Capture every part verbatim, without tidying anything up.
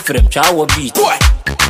from Chawa beat. Boy.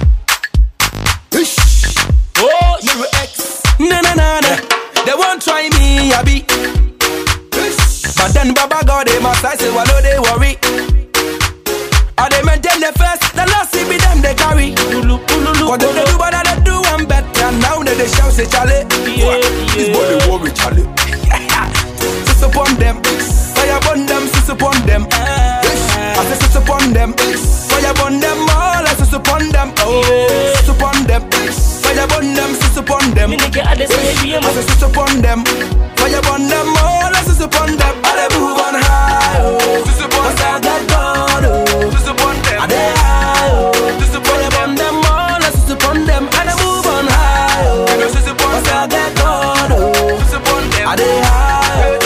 Oh, you X. Na na na na. They won't try me, I be. But then Baba God, they must I say, well, no, they worry. Are they maintain the first, the last see be them they carry. Cause they do what they do and better. Now that they shout say Charlie. Yeah, this boy they worry Charlie. Sis upon them, fire upon them, sis upon them. I say sis upon them, fire upon them, all I sis upon them. Oh, sis upon them, fire upon them, sis upon them. I say sis upon them, fire upon them, all I sis upon them. I they move on high, oh, sis upon them, get God, oh, sis upon them. I they high, oh, sis upon them, all I sis upon them. I they move on high, oh, sis upon them, get God, oh, sis upon them. I they high.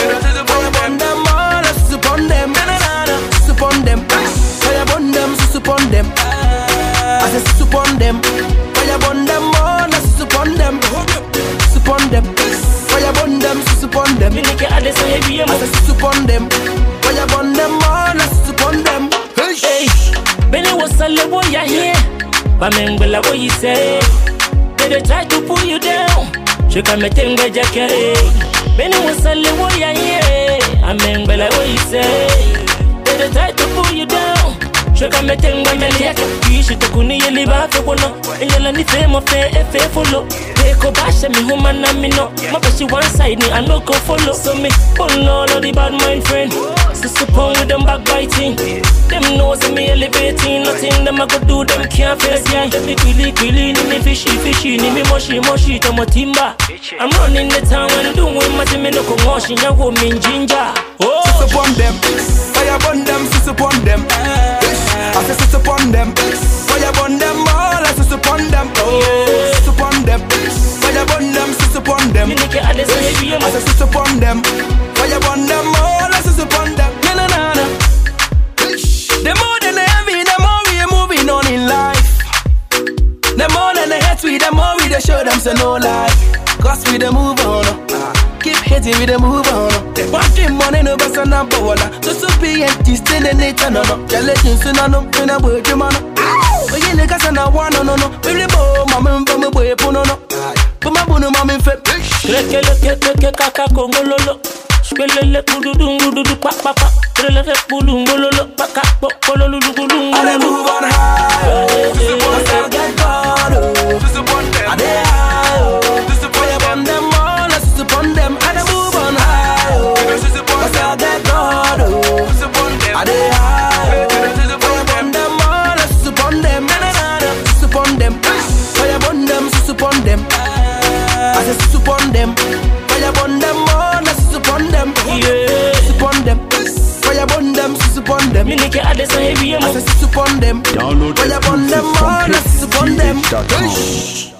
Upon them, I say sit upon them, fire upon them, all I sit upon them, sit upon them, fire upon them, sit upon them. I say sit upon them, fire upon them, all I sit upon them. Hey, Benny was a little boy here, but men will what you say. They try to pull you down, she can make them get jacket. Benny was a little boy here, I mean, but what you say. They try to pull you down. Shaka metenga meleka Kishi tukuni yeli bafe wono Enyala ni femo fe efe follow Peko basha mi huma na mino Mabashi one side ni I no go follow So me pull all of the bad mind friend Susupon with them backbiting Them knows me elevating Nothing them I go do them can't face ya Them be quilly quilly ni me fishy fishy Ni me moshi moshi tomo timba I'm running the town and doing my team no ko moshi Ya wo min ginger Oh Sis upon them Fire upon them Sis upon them I say sit upon them, fire upon them, all I sit upon them, oh, sit upon them, fire upon them, sit upon them. I say sit upon them, fire upon them, all I sit upon them. Na na na na. The more than the heavy, the more we are moving on in life. The more than the hate we, the more we they show them say no lie. Cause we they move on. Keep hitting with the move on. Watching money no best on a baller. So so be empty still in it no no. Challenging so no no in a word you man. But you niggas and I want no no no. Baby boy, mama from a boy no no. But my bono mama fed. Leke leke leke kaka kongololo. Spelele kudu dungu dudu pa pa pa. Leke kudu ngololo paka pololo dudu. I move on high. I get God. I dey high. Upon them all, I sit upon them, and I move on high. Cause I get God, oh, I dey high. Fire upon them all, I sit upon them, na na na, sit upon them. Fire upon them, sit upon them. I say sit upon them. Fire upon them all, I sit upon them. Yeah, sit upon them. Fire upon them, sit upon them. I say sit upon them. Download fire upon them all, I sit upon them.